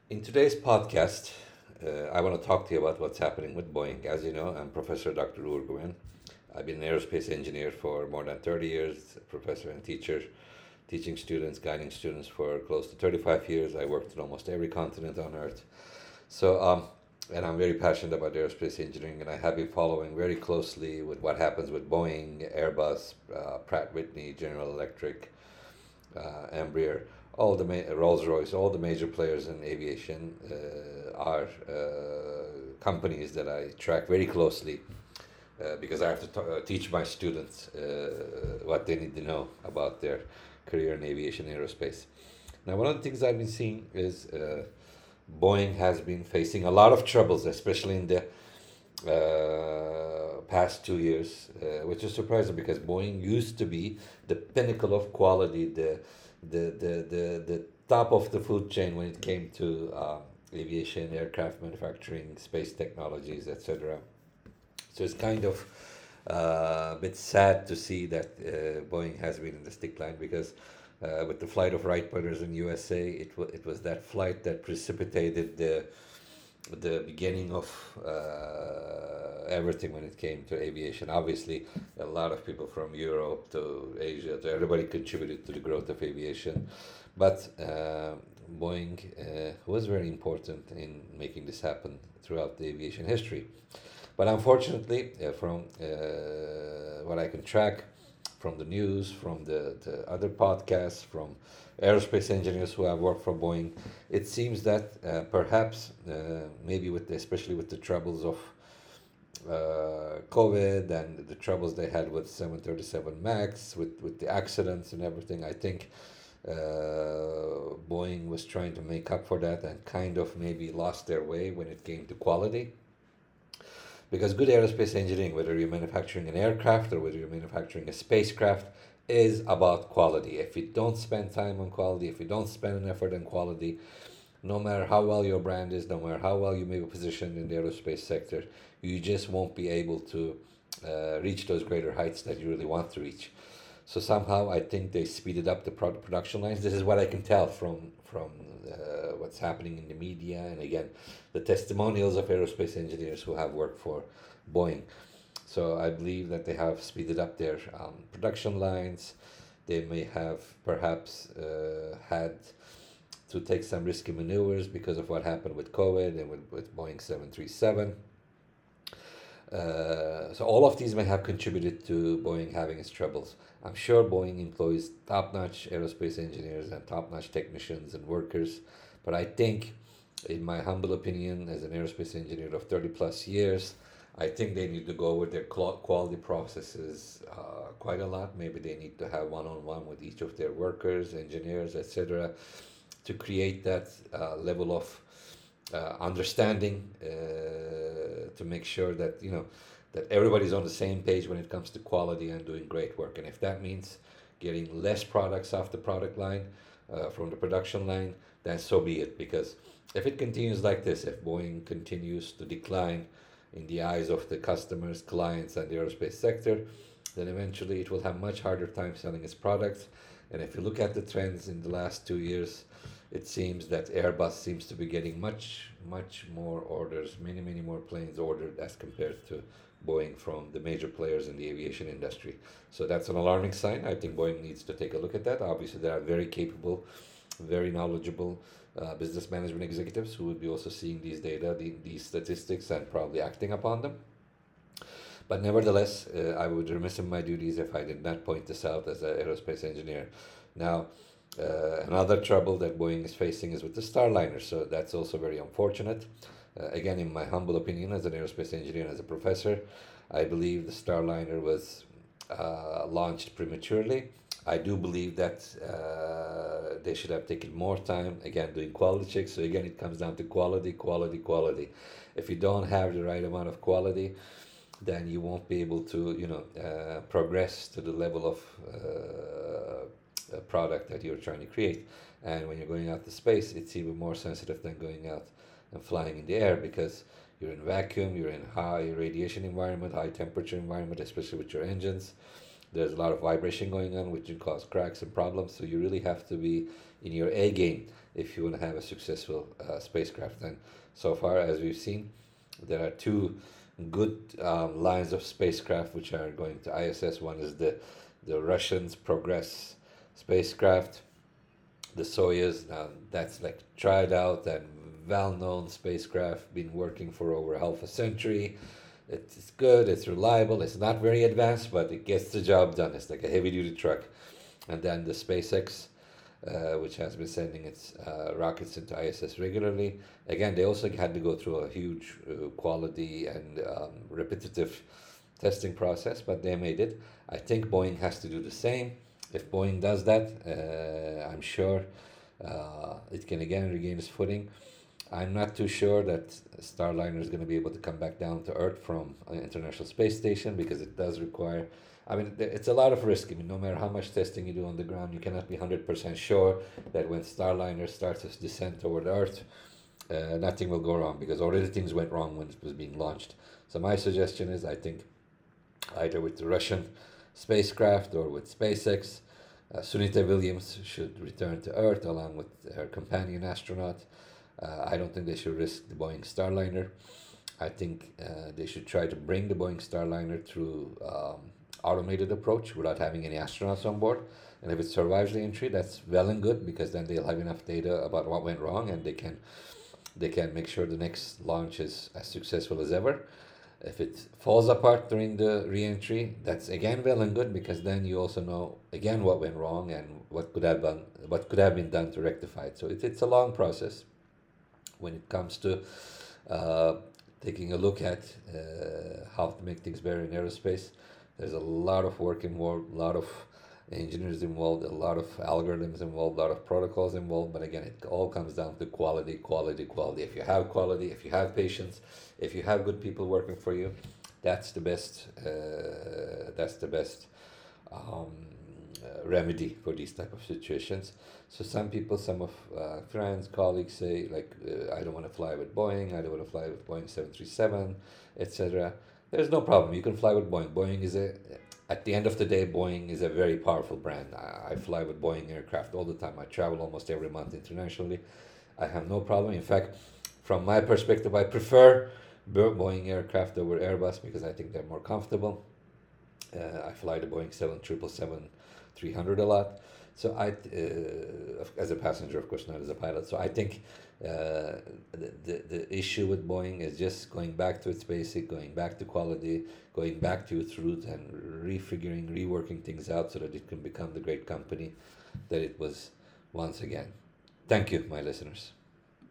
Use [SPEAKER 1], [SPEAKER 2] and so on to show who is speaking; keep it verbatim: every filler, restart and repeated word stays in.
[SPEAKER 1] In today's podcast, uh, I want to talk to you about what's happening with Boeing. As you know, I'm Professor doctor Urguven. I've been an aerospace engineer for more than thirty years, a professor and teacher, teaching students, guiding students for close to thirty-five years. I worked in almost every continent on Earth. So, um, and I'm very passionate about aerospace engineering, and I have been following very closely with what happens with Boeing, Airbus, uh, Pratt Whitney, General Electric, uh, Embraer, all the ma- Rolls-Royce, all the major players in aviation uh, are uh, companies that I track very closely uh, because I have to t- uh, teach my students uh, what they need to know about their career in aviation and aerospace. Now, one of the things I've been seeing is uh, Boeing has been facing a lot of troubles, especially in the uh, past two years, uh, which is surprising because Boeing used to be the pinnacle of quality, the the the the, the top of the food chain when it came to uh, aviation, aircraft manufacturing, space technologies, et cetera. So it's kind of uh, a bit sad to see that uh, Boeing has been in the stick line because uh, with the flight of Wright brothers in U S A, it, wa it was that flight that precipitated the the beginning of uh, everything when it came to aviation. Obviously, a lot of people from Europe to Asia to everybody contributed to the growth of aviation, but uh, Boeing uh, was very important in making this happen throughout the aviation history. But unfortunately, uh, from uh, what I can track from the news, from the, the other podcasts, from aerospace engineers who have worked for Boeing, it seems that uh, perhaps, uh, maybe with the, especially with the troubles of uh, COVID and the troubles they had with seven thirty-seven MAX, with, with the accidents and everything, I think uh, Boeing was trying to make up for that and kind of maybe lost their way when it came to quality. Because good aerospace engineering, whether you're manufacturing an aircraft or whether you're manufacturing a spacecraft, is about quality. If you don't spend time on quality, if you don't spend an effort on quality, no matter how well your brand is, no matter how well you may be positioned in the aerospace sector, you just won't be able to uh, reach those greater heights that you really want to reach. So somehow I think they speeded up the product production lines. This is what I can tell from from uh, what's happening in the media, and again, the testimonials of aerospace engineers who have worked for Boeing. So I believe that they have speeded up their um, production lines. They may have perhaps uh, had to take some risky maneuvers because of what happened with COVID and with, with Boeing seven thirty-seven. Uh, so all of these may have contributed to Boeing having its troubles. I'm sure Boeing employs top-notch aerospace engineers and top-notch technicians and workers, but I think, in my humble opinion, as an aerospace engineer of thirty plus years, I think they need to go over their quality processes uh, quite a lot. Maybe they need to have one-on-one with each of their workers, engineers, et cetera, to create that uh, level of uh, understanding uh, to make sure that you know that everybody's on the same page when it comes to quality and doing great work. And if that means getting less products off the product line uh, from the production line, then so be it. Because if it continues like this, if Boeing continues to decline in the eyes of the customers, clients, and the aerospace sector, then eventually it will have much harder time selling its products. And if you look at the trends in the last two years, it seems that Airbus seems to be getting much, much more orders, many, many more planes ordered as compared to Boeing from the major players in the aviation industry. So that's an alarming sign. I think Boeing needs to take a look at that. Obviously, there are very capable, very knowledgeable uh, business management executives who would be also seeing these data, the, these statistics, and probably acting upon them. But nevertheless, uh, I would remiss in my duties if I did not point this out as an aerospace engineer. Now, uh, another trouble that Boeing is facing is with the Starliner, so that's also very unfortunate. Uh, again, in my humble opinion, as an aerospace engineer and as a professor, I believe the Starliner was uh, launched prematurely. I do believe that uh, they should have taken more time, again, doing quality checks. So, again, it comes down to quality, quality, quality. If you don't have the right amount of quality, then you won't be able to, you know, uh, progress to the level of uh, a product that you're trying to create. And when you're going out to space, it's even more sensitive than going out and flying in the air because you're in vacuum, you're in high radiation environment, high temperature environment, especially with your engines. There's a lot of vibration going on, which can cause cracks and problems. So you really have to be in your A game if you want to have a successful uh, spacecraft. And so far, as we've seen, there are two good um, lines of spacecraft which are going to I S S. One is the the Russians Progress spacecraft, the Soyuz. Now that's like tried out and well-known spacecraft, been working for over half a century. It's good, it's reliable, it's not very advanced, but it gets the job done. It's like a heavy-duty truck. And then the SpaceX, uh, which has been sending its uh, rockets into I S S regularly. Again, they also had to go through a huge uh, quality and um, repetitive testing process, but they made it. I think Boeing has to do the same. If Boeing does that, uh, I'm sure uh, it can again regain its footing. I'm not too sure that Starliner is going to be able to come back down to Earth from an International Space Station, because it does require, I mean, it's a lot of risk. I mean, no matter how much testing you do on the ground, you cannot be one hundred percent sure that when Starliner starts its descent toward Earth, uh, nothing will go wrong, because already things went wrong when it was being launched. So my suggestion is, I think either with the Russian spacecraft or with SpaceX, uh, Sunita Williams should return to Earth along with her companion astronaut. Uh, I don't think they should risk the Boeing Starliner. I think uh, they should try to bring the Boeing Starliner through um, automated approach without having any astronauts on board. And if it survives the entry, that's well and good, because then they'll have enough data about what went wrong, and they can they can make sure the next launch is as successful as ever. If it falls apart during the re-entry, that's again well and good, because then you also know again what went wrong and what could have been what could have been done to rectify it. So it, it's a long process when it comes to uh, taking a look at uh, how to make things better in aerospace. There's a lot of work involved, a lot of engineers involved, a lot of algorithms involved, a lot of protocols involved. But again, it all comes down to quality, quality, quality. If you have quality, if you have patience, if you have good people working for you, that's the best. Uh, that's the best um, uh, remedy for these type of situations. So some people, some of uh, friends, colleagues say, like, uh, I don't want to fly with Boeing, I don't want to fly with Boeing seven thirty-seven, et cetera. There's no problem. You can fly with Boeing. Boeing is a, at the end of the day, Boeing is a very powerful brand. I, I fly with Boeing aircraft all the time. I travel almost every month internationally. I have no problem. In fact, from my perspective, I prefer Boeing aircraft over Airbus, because I think they're more comfortable. Uh, I fly the Boeing seven seventy-seven three hundred a lot. So I, uh, as a passenger, of course, not as a pilot. So I think uh, the, the the issue with Boeing is just going back to its basic, going back to quality, going back to its roots, and refiguring, reworking things out so that it can become the great company that it was once again. Thank you, my listeners.